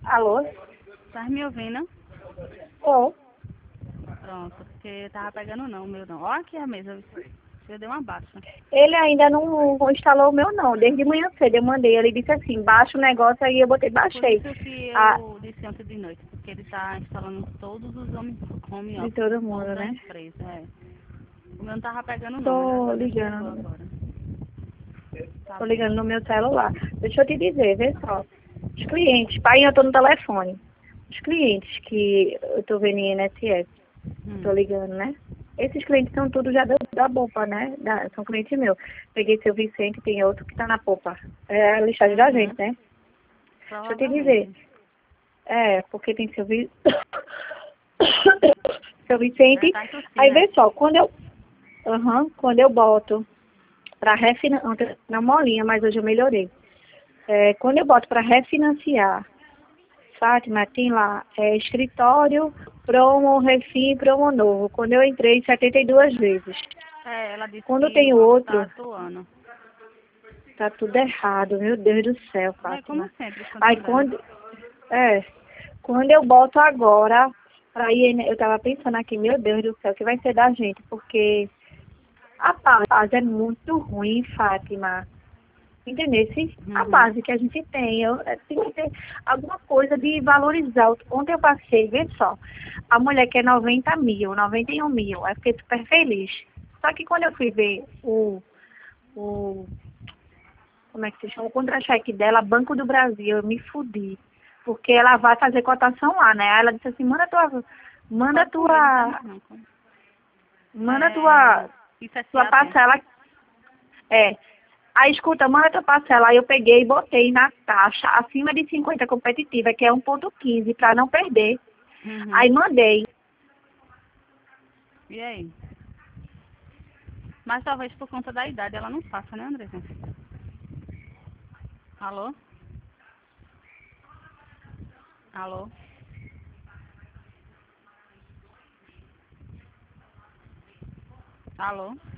Alô? Tá me ouvindo? Ô, Pronto, porque tava pegando não, o meu não. Ó aqui a mesa, eu dei uma baixa. ele ainda não instalou o meu, não. Desde manhã cedo eu mandei. Ele disse assim, baixa o negócio, aí eu botei, Por baixei. isso que Ah, eu disse ontem de noite, porque ele tá instalando todos os home de office todo de mundo, toda a né? empresa, O meu não tava pegando não, mas graças Tô a Deus pegou ligando. agora. Tá Tô bom? ligando no meu celular. Deixa eu te dizer, vê só. Os clientes, pai, eu tô no telefone. Os clientes que eu tô vendo em INSS, tô ligando, né? Esses clientes são tudo já da Popa, né? São clientes meus. Peguei seu Vicente, tem outro que tá na Popa. É a listagem da gente, né? Deixa eu te dizer. Provavelmente. Porque tem seu seu Vicente. Tá tossindo, Aí né? vê só, quando eu boto para refinanciar, na molinha, mas hoje eu melhorei. Quando eu boto para refinanciar, Fátima, tem lá escritório, promo, refim, promo novo. Quando eu entrei, 72 vezes. Ela disse Quando que tem o banco tá outro, atuando. tá tudo errado, meu Deus do céu, É como Fátima. sempre com Aí tudo ela. quando eu boto agora, pra ir, né, eu tava pensando aqui, meu Deus do céu, o que vai ser da gente? Porque a paz é muito ruim, Fátima. Entendeu? A base que a gente tem, tem que ter alguma coisa de valorizar. Ontem eu passei, vê só, a mulher quer 90 mil, 91 mil, aí fiquei super feliz. Só que quando eu fui ver o como é que se chama, o contra-cheque dela, Banco do Brasil, eu me fudi. Porque ela vai fazer cotação lá, né? Aí ela disse assim, manda Pode comer, não tem tua, mais não. manda tua IPCA tem. parcela. É. Aí, escuta, manda tua parcela. Aí eu peguei e botei na taxa acima de 50 competitiva, que é 1,15, para não perder. Aí mandei. E aí? Mas talvez por conta da idade ela não faça, né, Andressa? Alô? Alô? Alô?